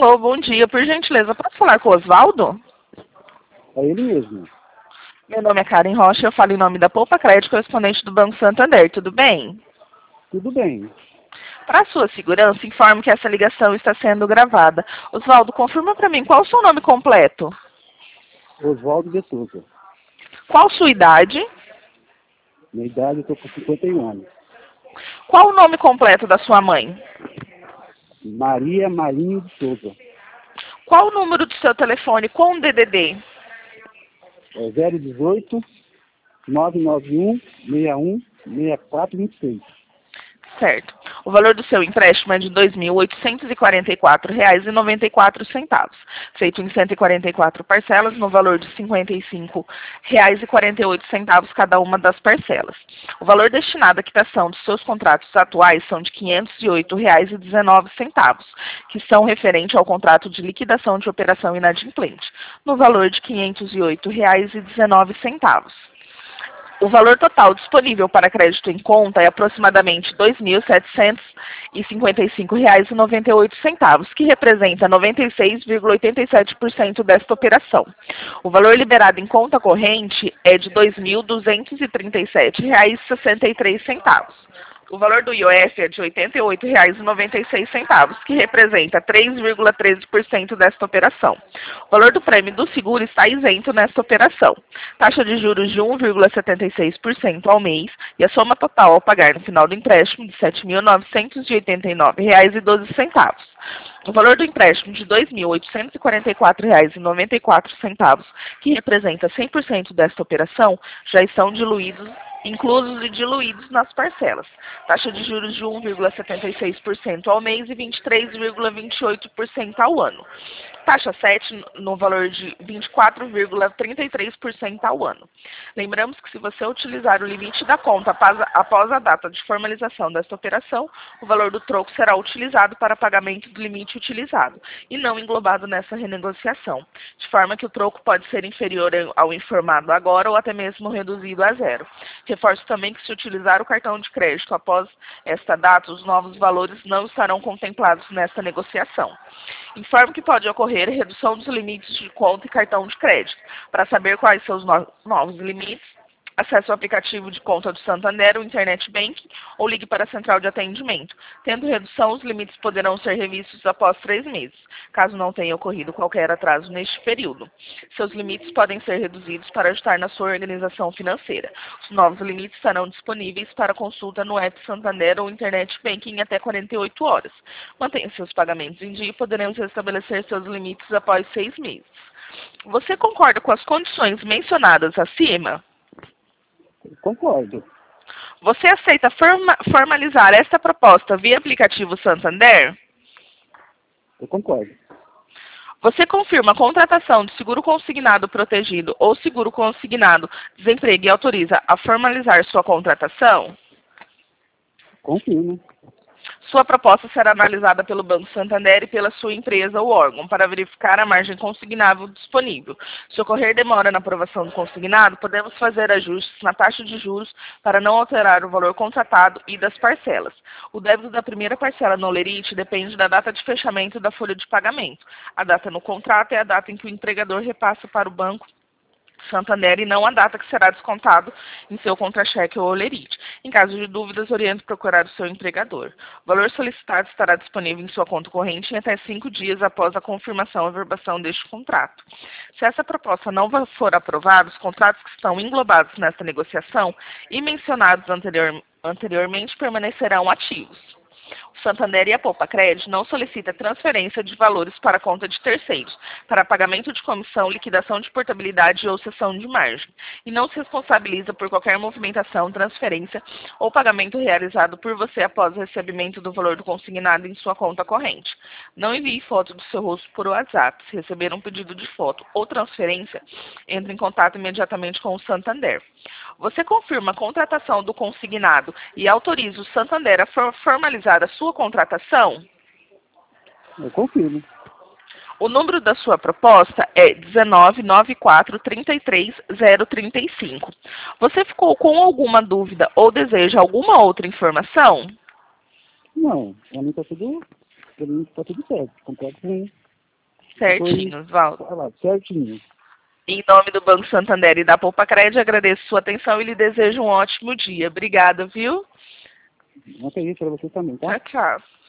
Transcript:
Alô, bom dia. Por gentileza, posso falar com o Osvaldo? É ele mesmo. Meu nome é Karen Rocha, eu falo em nome da Poupa Crédito, correspondente do Banco Santander. Tudo bem? Tudo bem. Para sua segurança, informo que essa ligação está sendo gravada. Osvaldo, confirma para mim qual o seu nome completo? Oswaldo de Souza. Qual sua idade? Minha idade, eu estou com 51 anos. Qual o nome completo da sua mãe? Maria Marinho de Souza. Qual o número do seu telefone com DDD? É 018 991 61 6426. Certo. O valor do seu empréstimo é de R$ 2.844,94, feito em 144 parcelas, no valor de R$ 55,48 cada uma das parcelas. O valor destinado à quitação dos seus contratos atuais são de R$ 508,19, que são referentes ao contrato de liquidação de operação inadimplente, no valor de R$ 508,19. O valor total disponível para crédito em conta é aproximadamente R$ 2.755,98, que representa 96,87% desta operação. O valor liberado em conta corrente é de R$ 2.237,63. O valor do IOF é de R$ 88,96, que representa 3,13% desta operação. O valor do prêmio do seguro está isento nesta operação. Taxa de juros de 1,76% ao mês e a soma total ao pagar no final do empréstimo de R$ 7.989,12. O valor do empréstimo de R$ 2.844,94, que representa 100% desta operação, já estão inclusos e diluídos nas parcelas. Taxa de juros de 1,76% ao mês e 23,28% ao ano. Taxa 7 no valor de 24,33% ao ano. Lembramos que se você utilizar o limite da conta após a data de formalização desta operação, o valor do troco será utilizado para pagamento do limite utilizado e não englobado nessa renegociação, de forma que o troco pode ser inferior ao informado agora ou até mesmo reduzido a zero. Reforço também que se utilizar o cartão de crédito após esta data, os novos valores não estarão contemplados nesta negociação. Informo que pode ocorrer redução dos limites de conta e cartão de crédito. Para saber quais são os novos limites, acesse o aplicativo de conta do Santander, o Internet Banking, ou ligue para a central de atendimento. Tendo redução, os limites poderão ser revistos após 3 meses, caso não tenha ocorrido qualquer atraso neste período. Seus limites podem ser reduzidos para ajustar na sua organização financeira. Os novos limites estarão disponíveis para consulta no app Santander ou Internet Banking em até 48 horas. Mantenha seus pagamentos em dia e poderemos restabelecer seus limites após 6 meses. Você concorda com as condições mencionadas acima? Concordo. Você aceita formalizar esta proposta via aplicativo Santander? Eu concordo. Você confirma a contratação de seguro consignado protegido ou seguro consignado desemprego e autoriza a formalizar sua contratação? Confirmo. Sua proposta será analisada pelo Banco Santander e pela sua empresa ou órgão para verificar a margem consignável disponível. Se ocorrer demora na aprovação do consignado, podemos fazer ajustes na taxa de juros para não alterar o valor contratado e das parcelas. O débito da primeira parcela no Olerite depende da data de fechamento da folha de pagamento. A data no contrato é a data em que o empregador repassa para o Banco Santander e não a data que será descontado em seu contra-cheque ou olerite. Em caso de dúvidas, oriente procurar o seu empregador. O valor solicitado estará disponível em sua conta corrente em até 5 dias após a confirmação e averbação deste contrato. Se essa proposta não for aprovada, os contratos que estão englobados nesta negociação e mencionados anteriormente permanecerão ativos. O Santander e a Poupa Crédito não solicita transferência de valores para a conta de terceiros, para pagamento de comissão, liquidação de portabilidade ou cessão de margem, e não se responsabiliza por qualquer movimentação, transferência ou pagamento realizado por você após o recebimento do valor do consignado em sua conta corrente. Não envie foto do seu rosto por WhatsApp. Se receber um pedido de foto ou transferência, entre em contato imediatamente com o Santander. Você confirma a contratação do consignado e autoriza o Santander a formalizar a sua contratação? Eu confirmo. O número da sua proposta é 1994-33035. Você ficou com alguma dúvida ou deseja alguma outra informação? Não, para mim está tudo certo. Concordo com Certinho, Osvaldo. Vai lá, certinho. Em nome do Banco Santander e da Poupa-Cred, agradeço sua atenção e lhe desejo um ótimo dia. Obrigada, viu? Não tem isso para você também, tá? Tchau, tchau.